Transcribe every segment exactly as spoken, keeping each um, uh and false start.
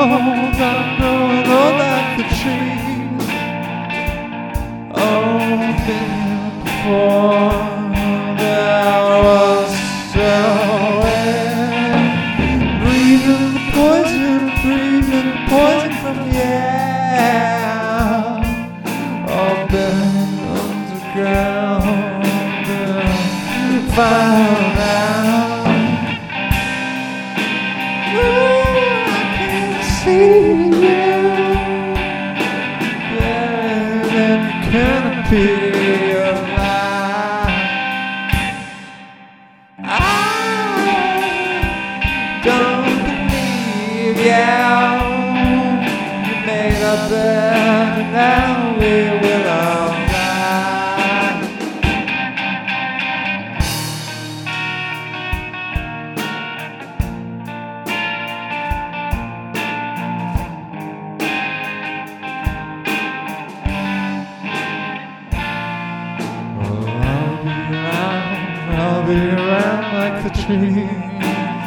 bones are growing old like the trees. Oh, been before there was so air. Breathing the poison, breathing the poison from the air. Oh, been underground, been found out. See you buried in the canopy of light. I don't believe you. You made a bed and now we will all die. I'll be around like the trees.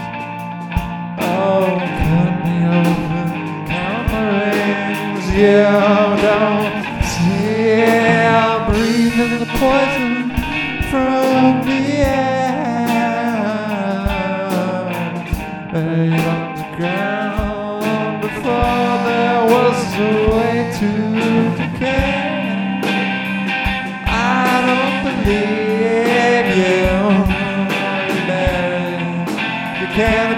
Oh, cut me open, count my rings. Yeah, don't see, I'm breathing the poison from the air. Laid on the ground before there was a way to decay. I don't believe you. Can't